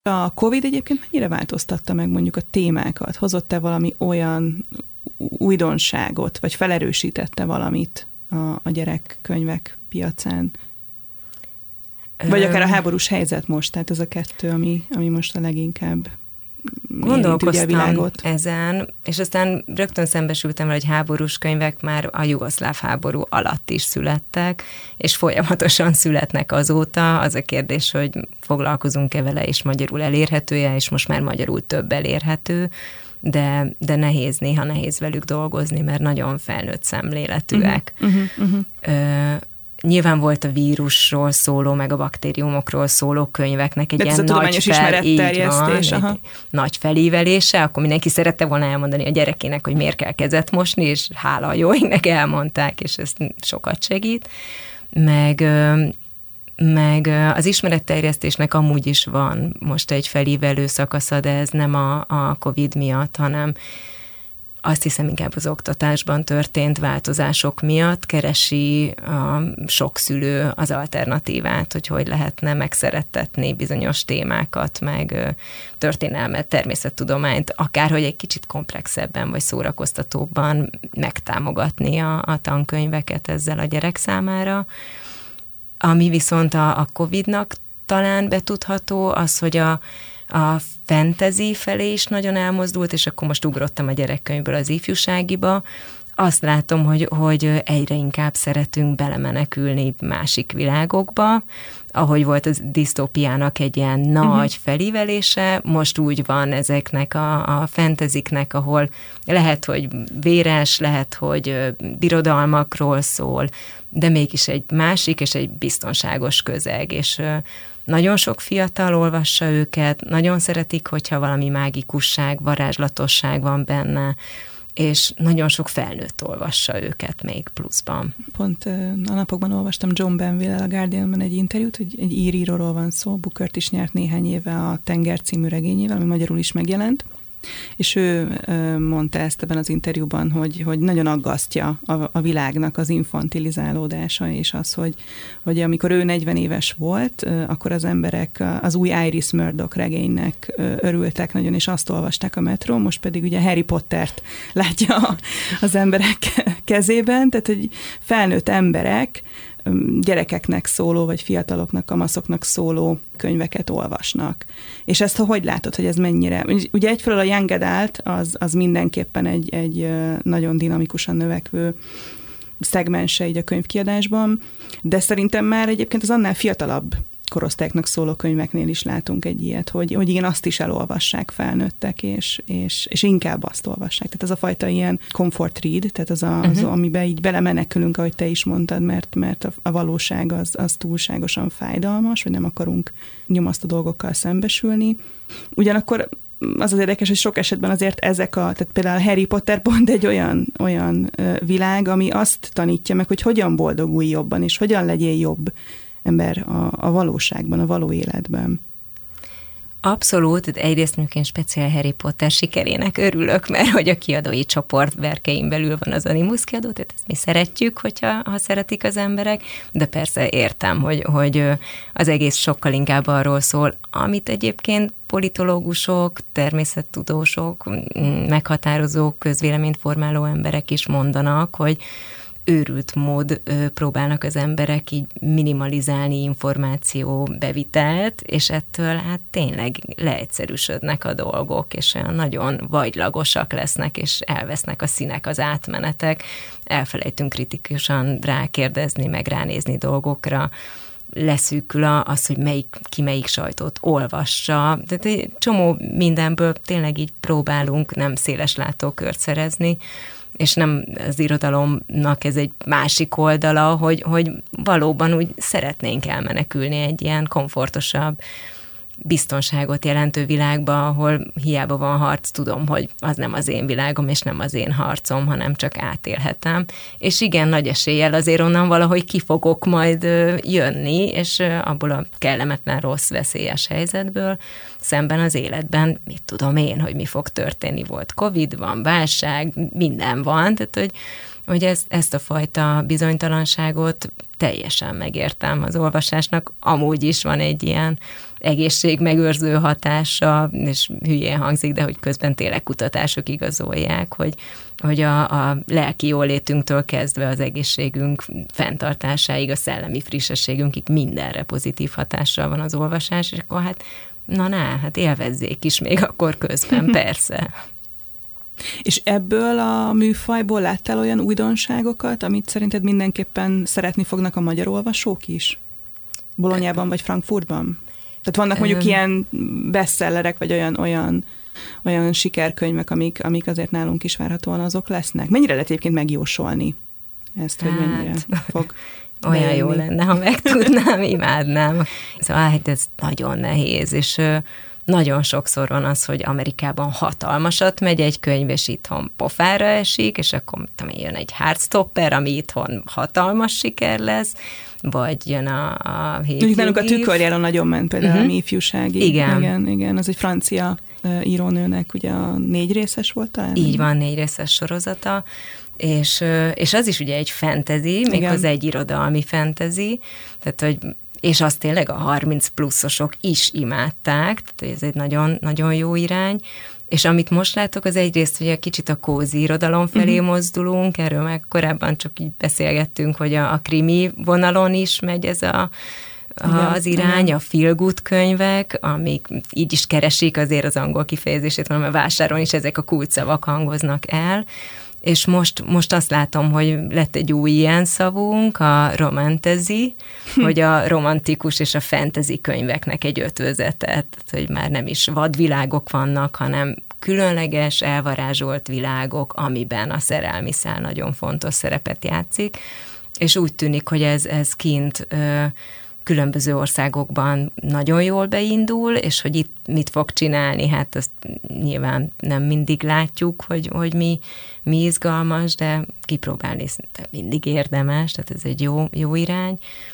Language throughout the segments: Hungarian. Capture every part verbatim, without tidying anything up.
A Covid egyébként mennyire változtatta meg mondjuk a témákat? Hozott-e valami olyan újdonságot, vagy felerősítette valamit a, a gyerekkönyvek piacán? Vagy akár a háborús helyzet most, tehát ez a kettő, ami, ami most a leginkább gondolkoztam ezen, és aztán rögtön szembesültem vele, hogy háborús könyvek már a jugoszláv háború alatt is születtek, és folyamatosan születnek azóta. Az a kérdés, hogy foglalkozunk-e vele, és magyarul elérhető-e, és most már magyarul több elérhető, de, de nehéz, néha nehéz velük dolgozni, mert nagyon felnőtt szemléletűek. Uh-huh, uh-huh. Ö, Nyilván volt a vírusról szóló, meg a baktériumokról szóló könyveknek egy de ilyen nagy, fel, így van, egy nagy felívelése, akkor mindenki szerette volna elmondani a gyerekének, hogy miért kell kezet mosni, és hála a jó égnek elmondták, és ez sokat segít. Meg, meg az ismeretterjesztésnek amúgy is van most egy felívelő szakasza, de ez nem a, a Covid miatt, hanem azt hiszem inkább az oktatásban történt változások miatt keresi a sok szülő az alternatívát, hogy hogy lehetne megszerettetni bizonyos témákat, meg történelmet, természettudományt, akárhogy egy kicsit komplexebben vagy szórakoztatóbban megtámogatni a, a tankönyveket ezzel a gyerek számára. Ami viszont a, a Covidnak talán betudható, az, hogy a a fantasy felé is nagyon elmozdult, és akkor most ugrottam a gyerekkönyvből az ifjúságiba. Azt látom, hogy, hogy egyre inkább szeretünk belemenekülni másik világokba, ahogy volt a disztópiának egy ilyen nagy uh-huh. felívelése, most úgy van ezeknek a, a fantasyeknek, ahol lehet, hogy véres, lehet, hogy birodalmakról szól, de mégis egy másik és egy biztonságos közeg, és nagyon sok fiatal olvassa őket, nagyon szeretik, hogyha valami mágikusság, varázslatosság van benne, és nagyon sok felnőtt olvassa őket még pluszban. Pont a napokban olvastam John Benville-el a Guardianban egy interjút, hogy egy ír íróról van szó, Bookert is nyert néhány éve a Tenger című regényével, ami magyarul is megjelent, és ő mondta ezt ebben az interjúban, hogy, hogy nagyon aggasztja a, a világnak az infantilizálódása, és az, hogy, hogy amikor ő negyven éves volt, akkor az emberek az új Iris Murdoch regénynek örültek nagyon, és azt olvasták a metrón, most pedig ugye Harry Pottert látja az emberek kezében, tehát hogy felnőtt emberek gyerekeknek szóló, vagy fiataloknak, kamaszoknak szóló könyveket olvasnak. És ezt hogy látod, hogy ez mennyire? Ugye egyfelől a young adult az, az mindenképpen egy, egy nagyon dinamikusan növekvő szegmense így a könyvkiadásban, de szerintem már egyébként az annál fiatalabb korosztályoknak szóló könyveknél is látunk egy ilyet, hogy, hogy igen, azt is elolvassák felnőttek, és, és, és inkább azt olvassák. Tehát ez a fajta ilyen comfort read, tehát az, a, az uh-huh. amiben így belemenekülünk, ahogy te is mondtad, mert, mert a, a valóság az, az túlságosan fájdalmas, vagy nem akarunk nyomasztó dolgokkal szembesülni. Ugyanakkor az az érdekes, hogy sok esetben azért ezek a, tehát például a Harry Potter pont egy olyan, olyan világ, ami azt tanítja meg, hogy hogyan boldogulj jobban, és hogyan legyél jobb ember a, a valóságban, a való életben. Abszolút, egyrészt mondjuk én speciál Harry Potter sikerének örülök, mert hogy a kiadói csoport berkein belül van az Animus kiadó, tehát ezt mi szeretjük, hogyha ha szeretik az emberek, de persze értem, hogy, hogy az egész sokkal inkább arról szól, amit egyébként politológusok, természettudósok, meghatározók, közvéleményt formáló emberek is mondanak, hogy őrült mód próbálnak az emberek így minimalizálni információ bevitelt, és ettől hát tényleg leegyszerűsödnek a dolgok, és olyan nagyon vajlagosak lesznek, és elvesznek a színek, az átmenetek, elfelejtünk kritikusan rákérdezni, meg ránézni dolgokra, leszűkül az, hogy melyik, ki melyik sajtót olvassa. Tehát egy csomó mindenből tényleg így próbálunk nem széles látókört szerezni, és nem az irodalomnak ez egy másik oldala, hogy, hogy valóban úgy szeretnénk elmenekülni egy ilyen komfortosabb, biztonságot jelentő világba, ahol hiába van harc, tudom, hogy az nem az én világom, és nem az én harcom, hanem csak átélhetem. És igen, nagy eséllyel azért onnan valahogy ki fogok majd jönni, és abból a kellemetlen, rossz, veszélyes helyzetből szemben az életben, mit tudom én, hogy mi fog történni. Volt Covid, van válság, minden van, tehát hogy hogy ezt, ezt a fajta bizonytalanságot teljesen megértem az olvasásnak. Amúgy is van egy ilyen egészségmegőrző hatása, és hülyén hangzik, de hogy közben tényleg kutatások igazolják, hogy, hogy a, a lelki jólétünktől kezdve az egészségünk fenntartásáig, a szellemi frissességünkig mindenre pozitív hatással van az olvasás, és akkor hát na, na, hát élvezzék is még akkor közben, persze. És ebből a műfajból láttál olyan újdonságokat, amit szerinted mindenképpen szeretni fognak a magyar olvasók is? Bolonyában vagy Frankfurtban? Tehát vannak mondjuk um, ilyen bestsellerek, vagy olyan, olyan, olyan sikerkönyvek, amik, amik azért nálunk is várhatóan azok lesznek. Mennyire lehet egyébként megjósolni ezt, hogy hát, mennyire fog olyan bejönni? Jó lenne, ha megtudnám, imádnám. Szóval hát ez nagyon nehéz, és nagyon sokszor van az, hogy Amerikában hatalmasat megy egy könyv, és itthon pofára esik, és akkor tudom, jön egy Heartstopper, ami itthon hatalmas siker lesz, vagy jön a, a Mondjuk nálunk a Tükörjelen nagyon ment például uh-huh. a mi ifjúsági. Igen. igen. Igen, az egy francia uh, írónőnek, ugye a négy részes volt talán? Így van, négy részes sorozata, és, és az is ugye egy fantasy, méghozzá egy irodalmi fantasy, tehát hogy és azt tényleg a harminc pluszosok is imádták, tehát ez egy nagyon, nagyon jó irány, és amit most látok, az egyrészt, hogy egy kicsit a kózi irodalom felé uh-huh. mozdulunk, erről meg korábban csak így beszélgettünk, hogy a, a krimi vonalon is megy ez a, a, igen, az irány, igen. A feel good könyvek, amik így is keresik azért az angol kifejezését, hanem a vásáron is ezek a kulcsszavak hangoznak el, és most, most azt látom, hogy lett egy új ilyen szavunk, a romantasy, hogy a romantikus és a fantasy könyveknek egy ötvözetet, hogy már nem is vadvilágok vannak, hanem különleges, elvarázsolt világok, amiben a szerelmi szál nagyon fontos szerepet játszik, és úgy tűnik, hogy ez, ez kint ö, különböző országokban nagyon jól beindul, és hogy itt mit fog csinálni, hát azt nyilván nem mindig látjuk, hogy, hogy mi, mi izgalmas, de kipróbálni mindig érdemes, tehát ez egy jó, jó irány.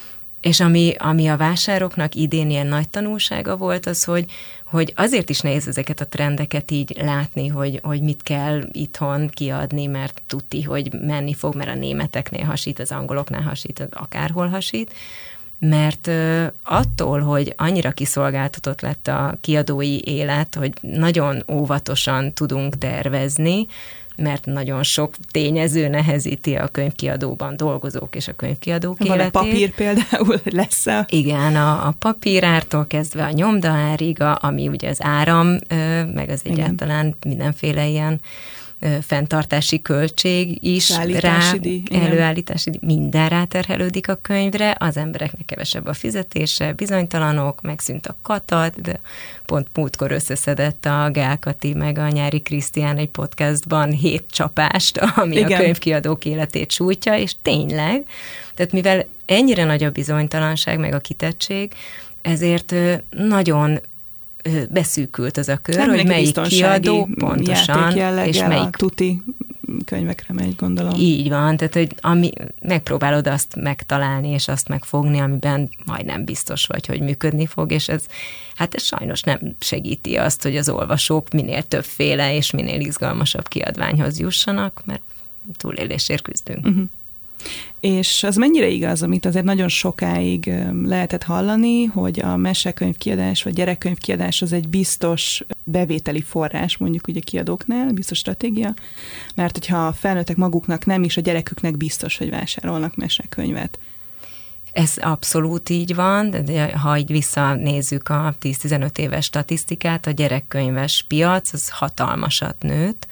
És ami, ami a vásároknak idén ilyen nagy tanulsága volt, az, hogy, hogy azért is nehéz ezeket a trendeket így látni, hogy, hogy mit kell itthon kiadni, mert tuti, hogy menni fog, mert a németeknél hasít, az angoloknál hasít, akárhol hasít, mert attól, hogy annyira kiszolgáltatott lett a kiadói élet, hogy nagyon óvatosan tudunk tervezni, mert nagyon sok tényező nehezíti a könyvkiadóban dolgozók és a könyvkiadók van életét. Van a papír például, lesz-e? Igen, a, a papírártól kezdve a nyomdaárig, ami ugye az áram, meg az igen. egyáltalán mindenféle ilyen fenntartási költség is, rá, előállítási díj, minden ráterhelődik a könyvre, az embereknek kevesebb a fizetése, bizonytalanok, megszűnt a katat, de pont múltkor összeszedett a Gál Kati meg a Nyári Krisztián egy podcastban hét csapást, ami igen. a könyvkiadók életét sújtja, és tényleg, tehát mivel ennyire nagy a bizonytalanság meg a kitettség, ezért nagyon beszűkült az a kör, nem hogy melyik kiadó pontosan, és melyik tuti könyvekre megy, gondolom. Így van, tehát hogy ami, megpróbálod azt megtalálni, és azt megfogni, amiben majdnem biztos vagy, hogy működni fog, és ez, hát ez sajnos nem segíti azt, hogy az olvasók minél többféle és minél izgalmasabb kiadványhoz jussanak, mert túlélésért küzdünk. Uh-huh. És az mennyire igaz, amit azért nagyon sokáig lehetett hallani, hogy a mesekönyvkiadás vagy gyerekkönyvkiadás az egy biztos bevételi forrás, mondjuk ugye kiadóknál, biztos stratégia, mert hogyha a felnőttek maguknak nem is, a gyereküknek biztos, hogy vásárolnak mesekönyvet. Ez abszolút így van, de ha így visszanézzük a tíz-tizenöt éves statisztikát, a gyerekkönyves piac az hatalmasat nőtt,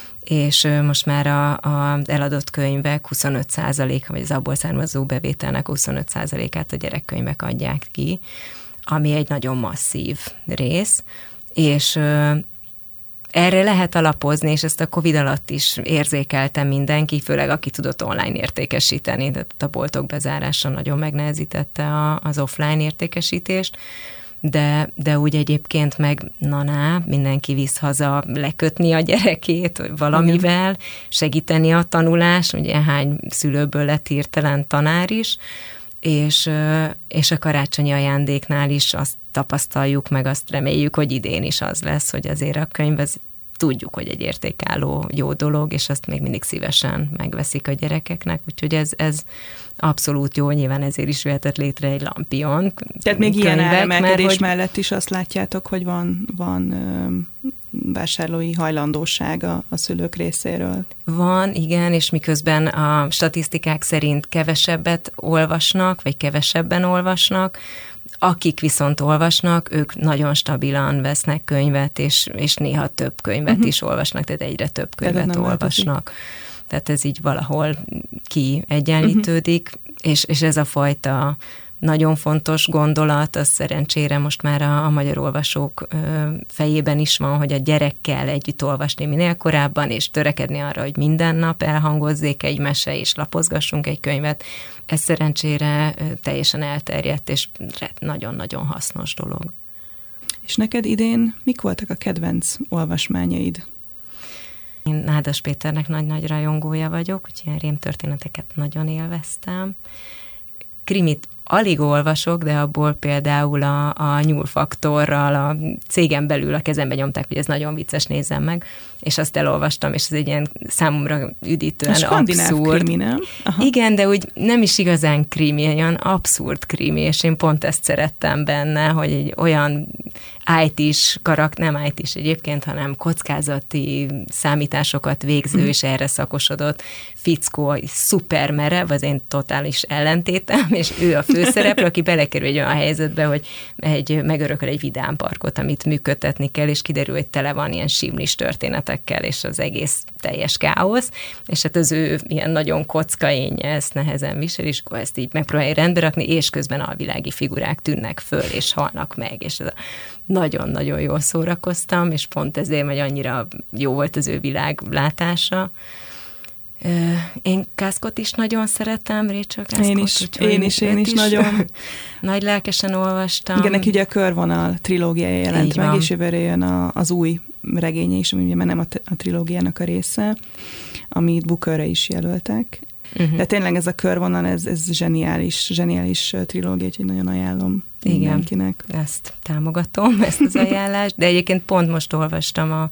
és most már a, a eladott könyvek huszonöt százaléka, vagy az abból származó bevételnek huszonöt százalékát a gyerekkönyvek adják ki, ami egy nagyon masszív rész, és ö, erre lehet alapozni, és ezt a Covid alatt is érzékelte mindenki, főleg aki tudott online értékesíteni, tehát a boltok bezárása nagyon megnehezítette a, az offline értékesítést, de, de úgy egyébként meg na-na, mindenki visz haza lekötni a gyerekét valamivel, igen. segíteni a tanulást, ugye hány szülőből lett hirtelen tanár is, és, és a karácsonyi ajándéknál is azt tapasztaljuk meg, azt reméljük, hogy idén is az lesz, hogy azért a könyv az tudjuk, hogy egy értékálló jó dolog, és azt még mindig szívesen megveszik a gyerekeknek, úgyhogy ez, ez abszolút jó, nyilván ezért is jöhetett létre egy Lampion. Tehát még ilyen áremelkedés hogy... mellett is azt látjátok, hogy van, van ö, vásárlói hajlandóság a, a szülők részéről. Van, igen, és miközben a statisztikák szerint kevesebbet olvasnak, vagy kevesebben olvasnak, akik viszont olvasnak, ők nagyon stabilan vesznek könyvet, és, és néha több könyvet uh-huh. is olvasnak, tehát egyre több könyvet olvasnak. Változik. Tehát ez így valahol kiegyenlítődik, uh-huh. és, és ez a fajta nagyon fontos gondolat, az szerencsére most már a, a magyar olvasók ö, fejében is van, hogy a gyerekkel együtt olvasni minél korábban, és törekedni arra, hogy minden nap elhangozzék egy mese, és lapozgassunk egy könyvet. Ez szerencsére ö, teljesen elterjedt, és nagyon-nagyon hasznos dolog. És neked idén mik voltak a kedvenc olvasmányaid? Én Nádas Péternek nagy-nagy rajongója vagyok, úgyhogy ilyen rémtörténeteket nagyon élveztem. Krimit alig olvasok, de abból például a, a nyúlfaktorral a cégen belül a kezembe nyomták, hogy ez nagyon vicces, nézzem meg, és azt elolvastam, és ez egy ilyen számomra üdítően abszurd. Krimi, nem? Aha. Igen, de úgy nem is igazán krimi, olyan abszurd krimi, és én pont ezt szerettem benne, hogy egy olyan í té-s karakter, nem í té-s egyébként, hanem kockázati számításokat végző, mm. és erre szakosodott fickó, szuper merev, az én totális ellentétem, és ő a főszereplő, aki belekerül egy olyan helyzetbe, hogy egy, megörököl egy vidámparkot, amit működtetni kell, és kiderül, hogy tele van ilyen simlis történetekkel, és az egész teljes káosz, és hát az ő ilyen nagyon kockaénje ezt nehezen visel, és akkor ezt így megpróbálja rendbe rakni, és közben alvilági figurák tűnnek föl, és halnak meg, és ez a nagyon-nagyon jól szórakoztam, és pont ezért, hogy annyira jó volt az ő világlátása. Én Kászkot is nagyon szeretem, Rachel Kászkot. Én is, én is, én is, is nagyon. Nagy lelkesen olvastam. Igen, neki ugye a Körvonal trilógiája jelent így meg, van. És jövőre jön a, az új regénye is, ami ugye már nem a, a trilógiának a része, amit Bookerre is jelöltek. Uh-huh. De tényleg ez a Körvonal, ez, ez zseniális, zseniális trilógia, úgyhogy nagyon ajánlom mindenkinek. Igen, ezt támogatom, ezt az ajánlást, de egyébként pont most olvastam a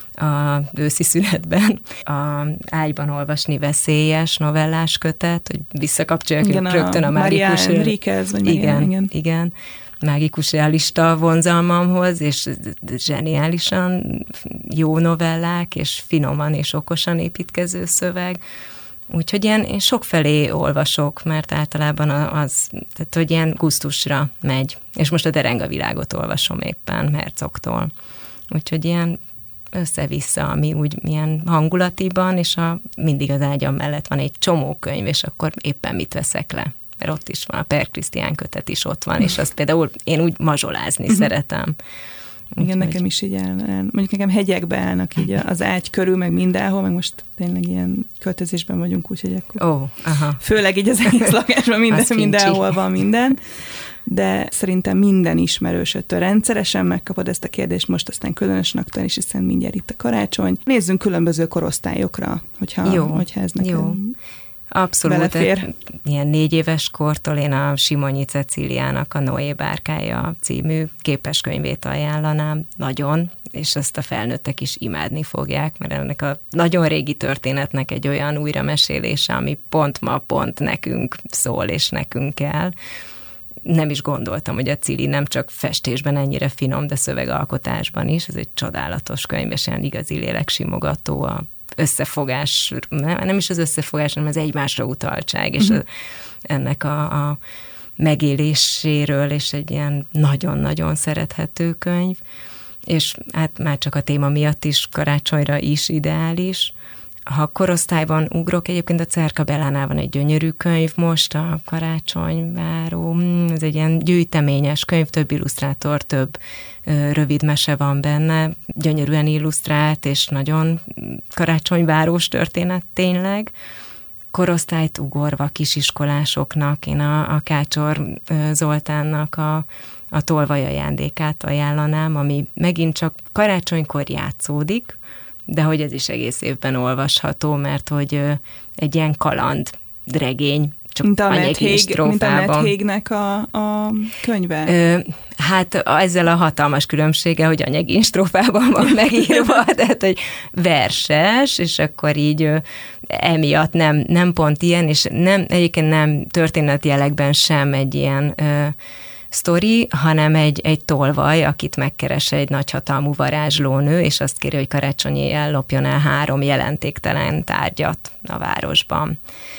a őszi szünetben a Ágyban olvasni veszélyes novellás kötet, hogy visszakapcsolják igen, rögtön a, a mágikus... Enriquez, vagy igen, igen, igen, mágikus realista vonzalmamhoz, és zseniálisan jó novellák, és finoman és okosan építkező szöveg. Úgyhogy ilyen, én sokfelé olvasok, mert általában az, tehát hogy ilyen gusztusra megy. És most a Dereng a világot olvasom éppen Herzogtól. Úgyhogy ilyen össze-vissza, ami úgy milyen hangulatiban, és a, mindig az ágyam mellett van egy csomó könyv, és akkor éppen mit veszek le. Mert ott is van, a Per Krisztián kötet is ott van, és azt például én úgy mazsolázni uh-huh. szeretem. Igen, úgy, nekem hogy... is így áll, áll. Mondjuk nekem hegyekbe állnak így az ágy körül, meg mindenhol, meg most tényleg ilyen költözésben vagyunk, úgyhogy akkor oh, aha. főleg így az egész lakásban minden, mindenhol van minden. De szerintem minden ismerősöttől rendszeresen megkapod ezt a kérdést, most aztán különösen aktuális, hiszen mindjárt itt a karácsony. Nézzünk különböző korosztályokra, hogyha, jó, hogyha ez neked jó. Abszolút. Ilyen négy éves kortól én a Simonyi Cecíliának a Noé bárkája című képeskönyvét ajánlanám nagyon, és ezt a felnőttek is imádni fogják, mert ennek a nagyon régi történetnek egy olyan újramesélése, ami pont ma pont nekünk szól, és nekünk kell. Nem is gondoltam, hogy a Cili nem csak festésben ennyire finom, de szövegalkotásban is. Ez egy csodálatos könyv, és ilyen igazi léleksimogató, a összefogás, nem is az összefogás, hanem az egymásra utaltság, és uh-huh. ennek a, a megéléséről, és egy ilyen nagyon-nagyon szerethető könyv, és hát már csak a téma miatt is karácsonyra is ideális. Ha korosztályban ugrok, egyébként a Cerka Bellánál van egy gyönyörű könyv most, a Karácsonyváró, ez egy ilyen gyűjteményes könyv, több illusztrátor, több ö, rövid mese van benne, gyönyörűen illusztrált, és nagyon karácsonyvárós történet tényleg. Korosztályt ugorva kisiskolásoknak, én a, a Kácsor Zoltánnak a, a Tolvaj ajándékát ajánlanám, ami megint csak karácsonykor játszódik, de hogy ez is egész évben olvasható, mert hogy egy ilyen kaland regény csak anyagi strófában. Mint a Matt Haig-nek a, a könyve? Ö, hát ezzel a hatalmas különbsége, hogy anyagi strófában van megírva, tehát hogy verses, és akkor így emiatt nem, nem pont ilyen, és nem, egyébként nem történetjelekben sem egy ilyen ö, sztori, hanem egy, egy tolvaj, akit megkeres egy nagyhatalmú varázslónő, és azt kéri, hogy karácsony éjjel lopjon el három jelentéktelen tárgyat a városban.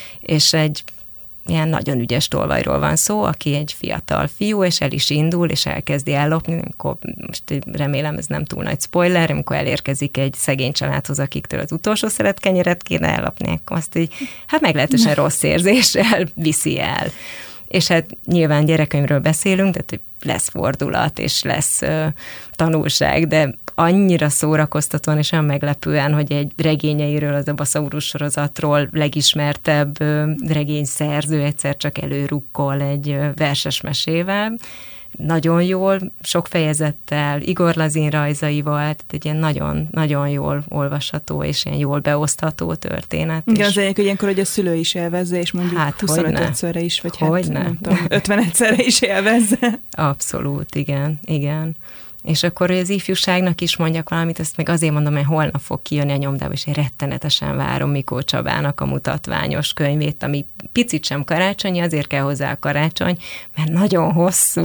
És egy ilyen nagyon ügyes tolvajról van szó, aki egy fiatal fiú, és el is indul, és elkezdi ellopni, amikor, most remélem ez nem túl nagy spoiler, amikor elérkezik egy szegény családhoz, akiktől az utolsó szeretkenyeret kéne ellopni, akkor azt így, hát meglehetősen rossz érzéssel viszi el. És hát nyilván gyerekkönyvről beszélünk, tehát hogy lesz fordulat, és lesz uh, tanulság, de annyira szórakoztatóan és olyan meglepően, hogy egy regényeiről, az a Basaurus sorozatról legismertebb uh, regényszerző egyszer csak előrukkol egy uh, verses mesével. Nagyon jól, sok fejezettel, Igor Lazin rajzaival, tehát egy ilyen nagyon-nagyon jól olvasható és ilyen jól beosztható történet. Igen, az egyik, hogy ilyenkor, hogy a szülő is élvezze, és mondjuk hát, huszonötszörre is, vagy hát, nem tudom, ötvenegyszerre is élvezze. Abszolút, igen, igen. És akkor, hogy az ifjúságnak is mondjak valamit, ezt meg azért mondom, hogy holnap fog kijönni a nyomdába, és én rettenetesen várom Mikó Csabának a mutatványos könyvét, ami picit sem karácsonyi, azért kell hozzá a karácsony, mert nagyon hosszú,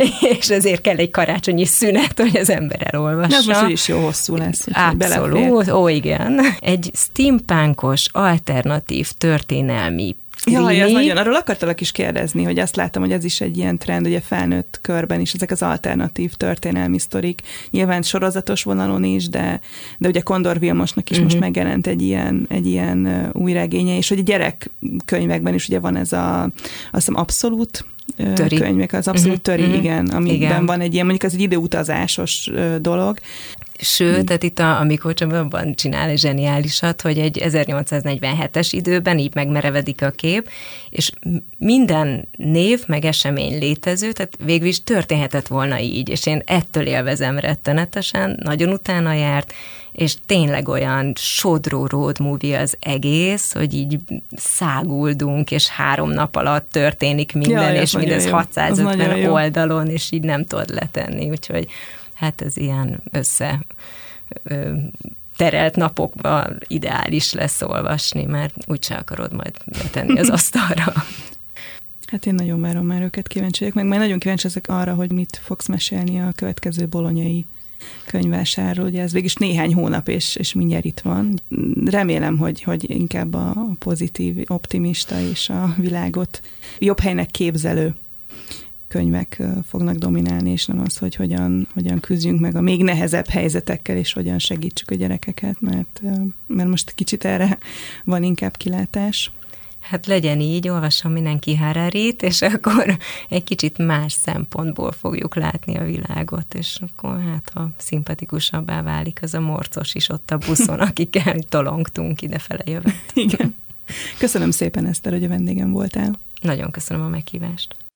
és ezért kell egy karácsonyi szünet, hogy az ember elolvassa. Ez most is jó hosszú lesz. Abszolút, ó igen. Egy steampunkos, alternatív, történelmi Jaj, ez nagyon, arról akartalak is kérdezni, hogy azt látom, hogy ez is egy ilyen trend, ugye felnőtt körben is, ezek az alternatív történelmi sztorik, nyilván sorozatos vonalon is, de, de ugye Kondor Vilmosnak is uh-huh. most megjelent egy ilyen, egy ilyen új regénye, és hogy a gyerekkönyvekben is ugye van ez a, azt hiszem abszolút töri. könyvek, az abszolút uh-huh. töri, uh-huh. igen, amiben igen. van egy ilyen, mondjuk az egy időutazásos dolog. Sőt, tehát itt a, a Mikó Csabában csinál egy zseniálisat, hogy egy ezernyolcszáznegyvenhetes időben így megmerevedik a kép, és minden név, meg esemény létező, tehát végül is történhetett volna így, és én ettől élvezem rettenetesen, nagyon utána járt, és tényleg olyan sodró road movie az egész, hogy így száguldunk, és három nap alatt történik minden, ja, és mindez hatszázötven oldalon, és így nem tudod letenni, úgyhogy hát ez ilyen össze ö, terelt napokban ideális lesz olvasni, mert úgyse akarod majd betenni az asztalra. Hát én nagyon várom már őket, kíváncsi vagyok, meg majd nagyon kíváncsi ezek arra, hogy mit fogsz mesélni a következő bolonyai könyvvásárról. Ugye ez végig néhány hónap, és, és mindjárt itt van. Remélem, hogy, hogy inkább a pozitív, optimista és a világot jobb helynek képzelő könyvek fognak dominálni, és nem az, hogy hogyan, hogyan küzdjünk meg a még nehezebb helyzetekkel, és hogyan segítsük a gyerekeket, mert, mert most kicsit erre van inkább kilátás. Hát legyen így, olvasson mindenki Hararit, és akkor egy kicsit más szempontból fogjuk látni a világot, és akkor hát, ha szimpatikusabbá válik az a morcos is ott a buszon, akikkel tolongtunk idefele jövet. Igen. Köszönöm szépen, Eszter, hogy a vendégem voltál. Nagyon köszönöm a meghívást.